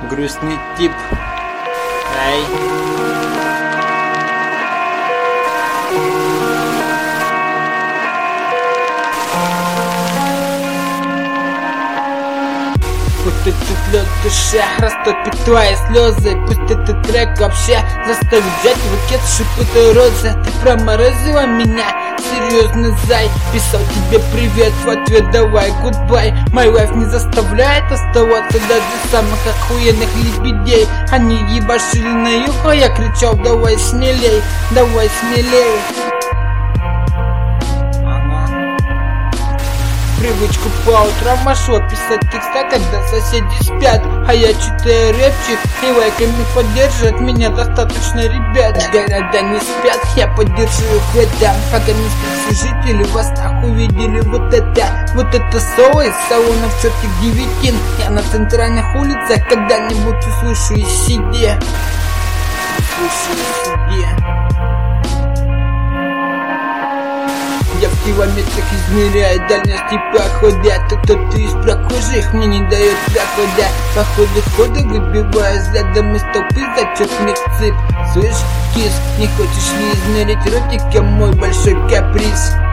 Грустный тип. Ай. Пусть этот лед в душе растопит твои слезы. Пусть этот трек вообще заставит взять в букет шипытой розы. Ты проморозила меня, серьезный зай. Писал тебе привет, в ответ давай гудбай. My life не заставляет оставаться даже самых охуенных лебедей. Они ебашили на юг, а я кричал давай смелей, давай смелей. Привычку по утрам вошло писать текста, когда соседи спят. А я читаю рэпчик, и лайками поддерживают меня достаточно ребят. Города не спят, я поддержу их в этом. Пока не спят жители, вас нахуй увидели вот это соло из салонов чёртик 9. Я на центральных улицах когда-нибудь услышу и сиде. Я в километрах измеряю дальности похода. Кто-то из прохожих мне не дает прохода. По ходу выбиваю взглядом из толпы зачетных цып. Слышь, кис, не хочешь ли измерить ротиком мой большой каприз?